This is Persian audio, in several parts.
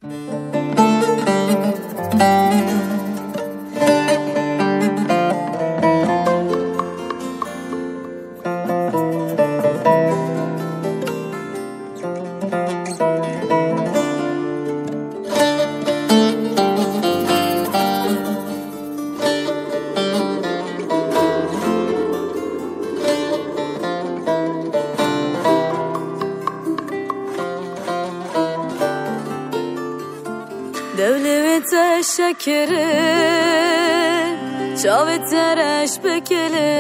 دولت شکره چاوت ترش بکله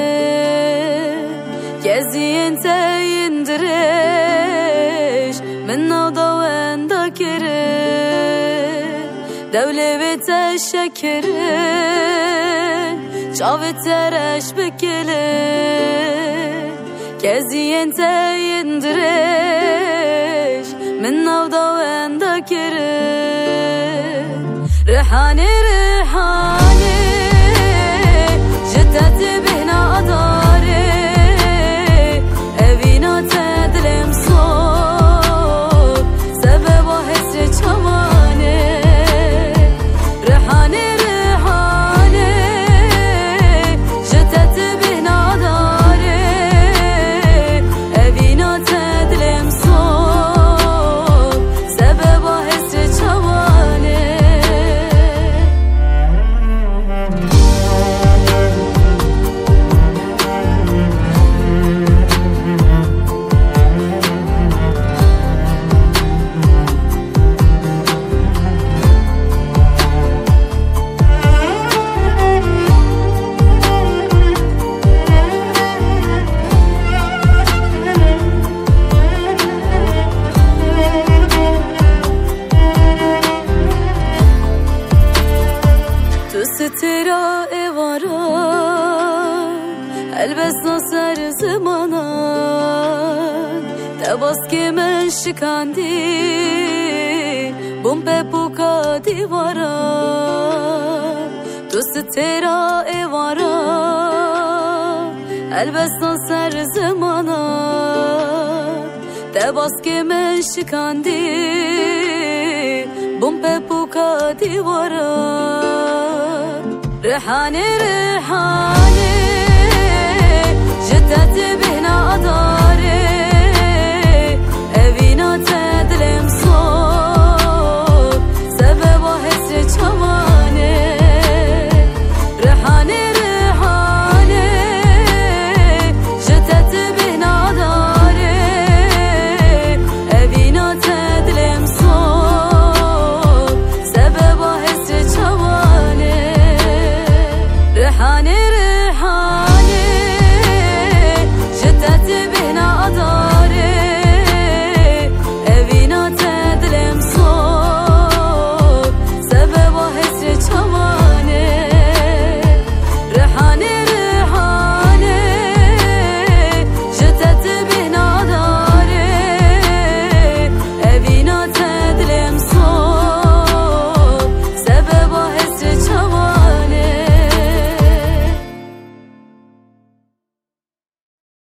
گزین تیندرش من نادوان داکره دولت شکره چاوت ترش بکله گزین تیندرش من نادوان داکره ريحاني ريحاني جدت بهنا أداري أبينا تدلم صوب سبب حسر شواني ريحاني ريحاني جدت بهنا أداري أبينا تدلم صوب سبب حسر شواني سترا ایوارا البس نصر زمانا دباس که من شکندی بوم بوکا دیوارا تو سترا ایوارا البس نصر زمانا دباس که من شکندی بوم بوکا دیوارا ريحاني ريحاني جدت بهنا أدار